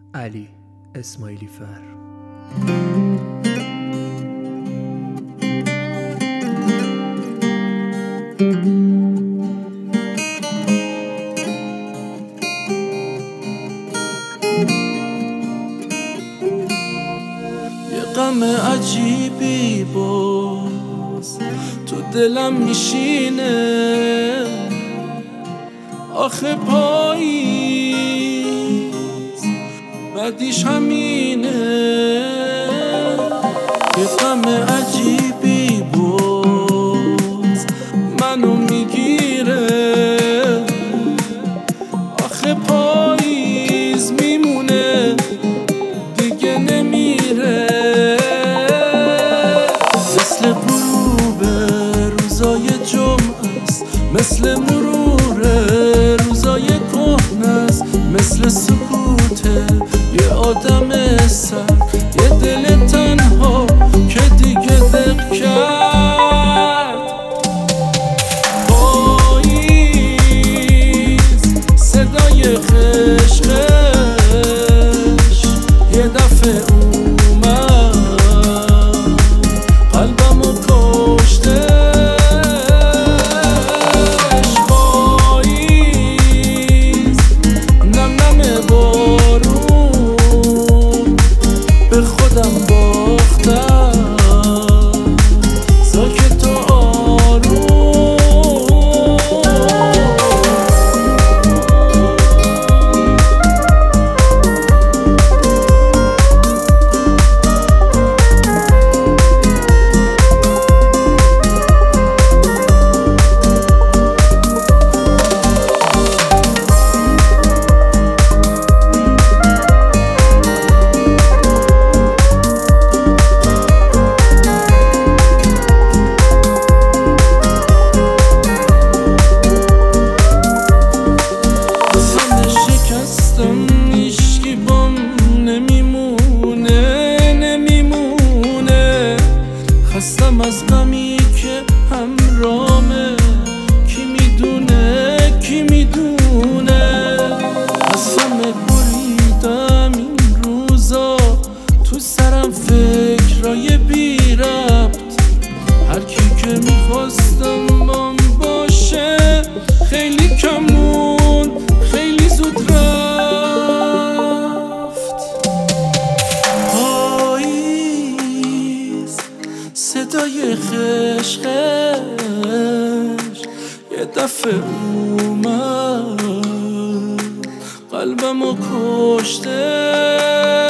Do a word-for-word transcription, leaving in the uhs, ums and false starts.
علی اسماعیلی فر. یه غم عجیبی باز تو دلم میشینه، آخه پاییز بعدیش همینه. یه غم عجیبی باز منو میگیره، آخه پاییز میمونه دیگه نمیره. مثل غروب روزای جمعه است، مثل مرور روزای کهنه است، مثل سکوت یه آدم سر، یه دل تنها که دیگه دق کرد. پاییز صدای خشخش یه دفعه اومد، قلبمو کشتش. پاییز نم نم بارون به خودم باختم، ساکت و آروم. هیچکی بام نمیمونه نمیمونه، خستم از غمی که همرامه. کی میدونه کی میدونه، از همه بریدم این روزا، تو سرم فکرای بی ربط. هر کی که میخواستم بام باشه خیلی کمون خیلی زود رفت. پاییز صدای خشخش یه دفعه اومد، قلبمو کشته.